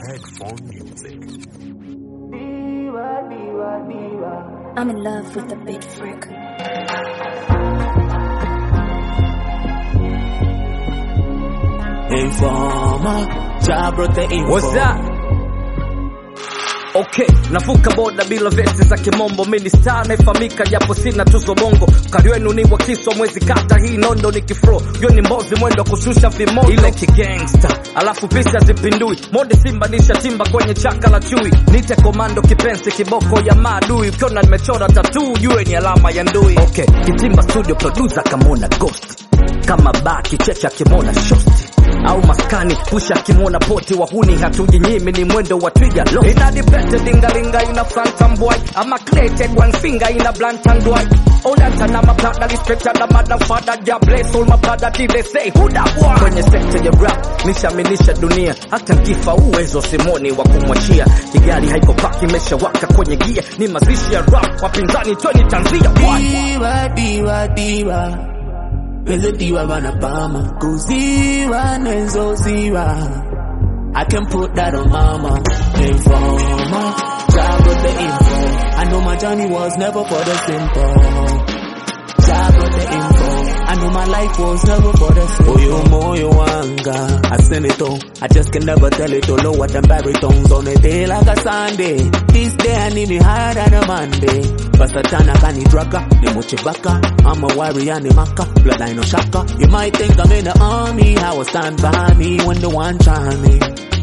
Headphone Music. I'm in love with the Big Frick. Informer, Jabra the info. What's that? Okay, navuka boda bila vesti za kimombo. Mini star naifamika japo sina tuzo bongo. Kari wenu ni wakiswa mwezi kata hii nondo ni kifro. Yo ni mbozi mwendo kushusha vimoto. Ile kigangsta, alafu pisa zipindui. Mode simba nisha timba kwenye chaka la chui. Nite komando kipenzi kiboko ya maadui. Ukiona nimechora tattoo jue ni alama ya ndui. Okay, kitimba studio producer kamona ghost. Kama baki checha kimona shosti. Au maskani pusha kimona poti wahuni hatujinyimi ni mwendo wa twiga lo. Ina dipete dingalinga ina front and boy. Ama created one finger ina blunt and white. All anta na maplata respected na madam father. Ja bless all my brother till they say who that boy. Kwenye sekta ya rap nishaminisha dunia. Hata nkifa uwezo simoni wa kumwachia. Kigali haiko paki mesha waka kwenye gia. Ni mazishi ya rap wapinzani tweni tanzia. Diva, diva, diva. Where's diva wanabama? Kuziwa nenzo ziwa. I can put that on mama. Informer, job with the info. I know my journey was never for the simple. Job with the info. I know my life was never for the simple. Oyo moyo wanga, I send it all. I just can never tell it all. Lower than baritones on a day like a Sunday. This day I need me higher than a Monday. Basatana kani draka, ni mochibaka. I'm a warrior, ni maka, bloodline no shaka. You might think I'm in the army, how I stand by me when the one try me.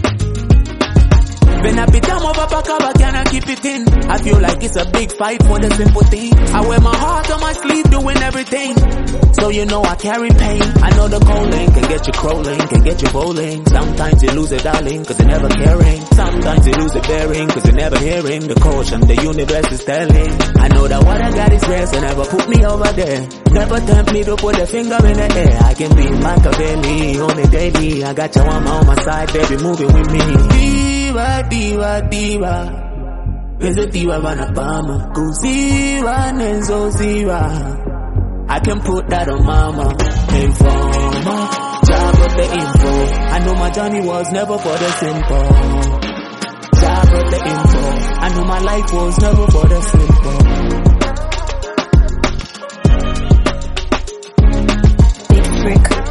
When I beat them over back up, I cannot keep it in. I feel like it's a big fight for the simple thing. I wear my heart on my sleeve doing everything. So you know I carry pain. I know the calling can get you crawling, can get you bowling. Sometimes you lose a darling cause you're never caring. Sometimes you lose a bearing cause you're never hearing the caution the universe is telling. I know that what I got is rare, so never put me over there. Never tempt me to put a finger in the air. I can be Machiavelli on a daily. I got your mama on my side, baby, moving with me. Diva, diva, diva. Where's the diva wanabama? Kuziwa nenzo ziwa. I can put that on mama. Informer, job with the info. I know my journey was never for the simple. Job with the info. I know my life was never for the simple. Big Frick.